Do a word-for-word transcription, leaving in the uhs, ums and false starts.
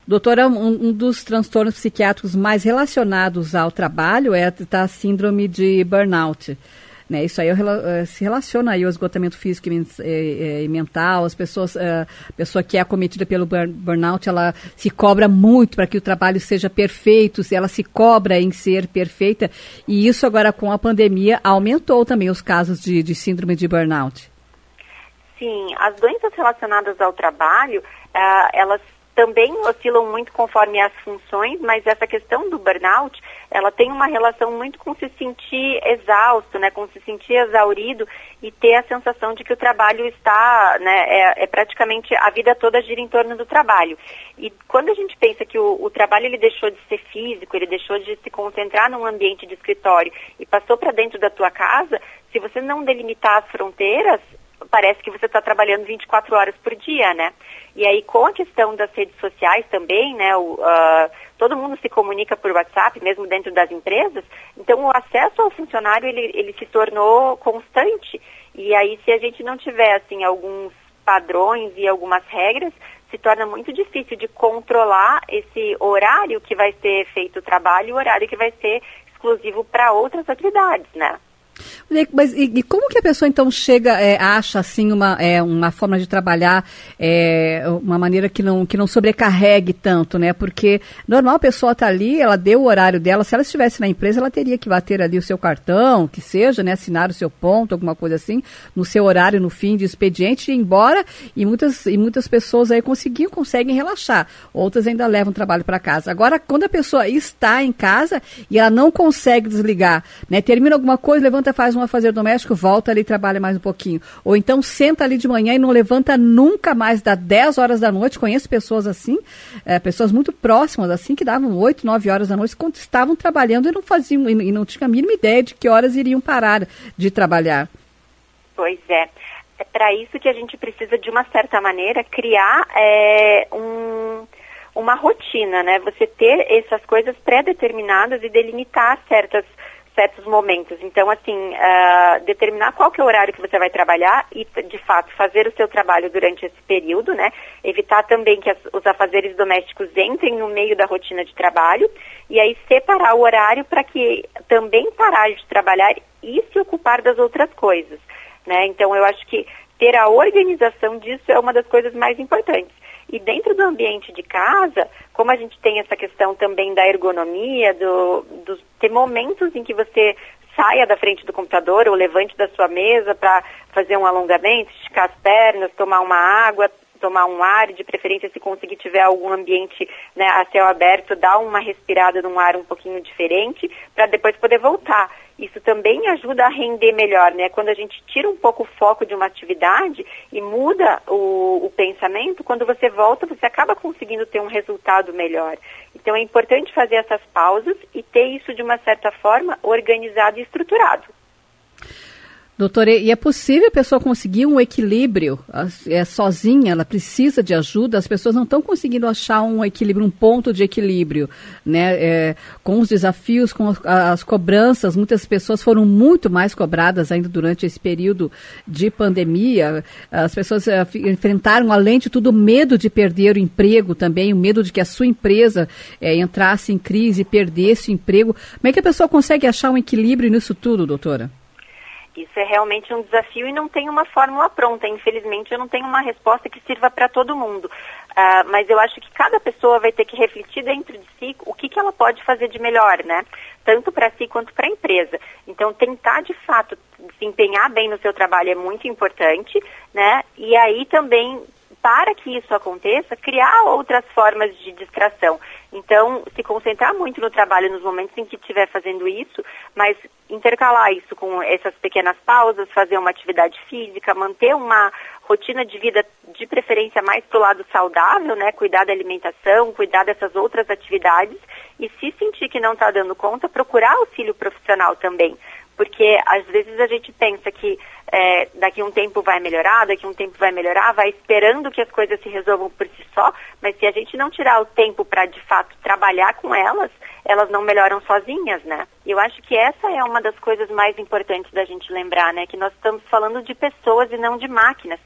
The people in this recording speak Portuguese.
Doutora, um, um dos transtornos psiquiátricos mais relacionados ao trabalho é a, a síndrome de burnout. Né, isso aí se relaciona aí ao esgotamento físico e mental. As pessoas, a pessoa que é acometida pelo burnout, ela se cobra muito para que o trabalho seja perfeito, ela se cobra em ser perfeita, e isso agora com a pandemia aumentou também os casos de, de síndrome de burnout. Sim, as doenças relacionadas ao trabalho, uh, elas também oscilam muito conforme as funções, mas essa questão do burnout, ela tem uma relação muito com se sentir exausto, né, com se sentir exaurido e ter a sensação de que o trabalho está, né, é, é praticamente a vida toda gira em torno do trabalho. E quando a gente pensa que o, o trabalho ele deixou de ser físico, ele deixou de se concentrar num ambiente de escritório e passou para dentro da tua casa, se você não delimitar as fronteiras, parece que você está trabalhando vinte e quatro horas por dia, né? E aí, com a questão das redes sociais também, né, o, uh, todo mundo se comunica por WhatsApp, mesmo dentro das empresas, então o acesso ao funcionário, ele, ele se tornou constante. E aí, se a gente não tiver, assim, alguns padrões e algumas regras, se torna muito difícil de controlar esse horário que vai ser feito o trabalho e o horário que vai ser exclusivo para outras atividades, né? Mas e, e como que a pessoa então chega, é, acha assim uma, é, uma forma de trabalhar, é, uma maneira que não, que não sobrecarregue tanto, né? Porque normal a pessoa está ali, ela deu o horário dela, se ela estivesse na empresa, ela teria que bater ali o seu cartão, que seja, né? Assinar o seu ponto, alguma coisa assim, no seu horário, no fim de expediente, e ir embora, e muitas, e muitas pessoas aí conseguiam, conseguem relaxar, outras ainda levam o trabalho para casa. Agora, quando a pessoa está em casa e ela não consegue desligar, né? Termina alguma coisa, levanta, faz um afazer doméstico, volta ali e trabalha mais um pouquinho. Ou então senta ali de manhã e não levanta nunca mais, dá dez horas da noite. Conheço pessoas assim, é, pessoas muito próximas assim, que davam oito, nove horas da noite, quando estavam trabalhando e não faziam, e não tinham a mínima ideia de que horas iriam parar de trabalhar. Pois é. É para isso que a gente precisa, de uma certa maneira, criar é, um, uma rotina, né? Você ter essas coisas pré-determinadas e delimitar certas certos momentos. Então, assim, uh, determinar qual que é o horário que você vai trabalhar e, de fato, fazer o seu trabalho durante esse período, né? Evitar também que as, os afazeres domésticos entrem no meio da rotina de trabalho e aí separar o horário para que também parar de trabalhar e se ocupar das outras coisas, né? Então, eu acho que ter a organização disso é uma das coisas mais importantes. E dentro do ambiente de casa, como a gente tem essa questão também da ergonomia, do, do ter momentos em que você saia da frente do computador ou levante da sua mesa para fazer um alongamento, esticar as pernas, tomar uma água, tomar um ar, de preferência se conseguir tiver algum ambiente, né, a céu aberto, dar uma respirada num ar um pouquinho diferente, para depois poder voltar. Isso também ajuda a render melhor, né? Quando a gente tira um pouco o foco de uma atividade e muda o, o pensamento, quando você volta, você acaba conseguindo ter um resultado melhor. Então é importante fazer essas pausas e ter isso de uma certa forma organizado e estruturado. Doutora, e é possível a pessoa conseguir um equilíbrio é, sozinha? Ela precisa de ajuda? As pessoas não estão conseguindo achar um equilíbrio, um ponto de equilíbrio, né? É, com os desafios, com as, as cobranças. Muitas pessoas foram muito mais cobradas ainda durante esse período de pandemia. As pessoas é, enfrentaram, além de tudo, o medo de perder o emprego também, o medo de que a sua empresa é, entrasse em crise e perdesse o emprego. Como é que a pessoa consegue achar um equilíbrio nisso tudo, doutora? Isso é realmente um desafio e não tem uma fórmula pronta. Infelizmente, eu não tenho uma resposta que sirva para todo mundo. Uh, mas eu acho que cada pessoa vai ter que refletir dentro de si o que, que ela pode fazer de melhor, né? Tanto para si quanto para a empresa. Então, tentar, de fato, se empenhar bem no seu trabalho é muito importante, né? E aí também, para que isso aconteça, criar outras formas de distração. Então, se concentrar muito no trabalho nos momentos em que estiver fazendo isso, mas intercalar isso com essas pequenas pausas, fazer uma atividade física, manter uma rotina de vida, de preferência mais para o lado saudável, né? Cuidar da alimentação, cuidar dessas outras atividades e, se sentir que não está dando conta, procurar auxílio profissional também. Porque às vezes a gente pensa que é, daqui a um tempo vai melhorar, daqui a um tempo vai melhorar, vai esperando que as coisas se resolvam por si só, mas se a gente não tirar o tempo para, de fato, trabalhar com elas, elas não melhoram sozinhas, né? E eu acho que essa é uma das coisas mais importantes da gente lembrar, né? Que nós estamos falando de pessoas e não de máquinas.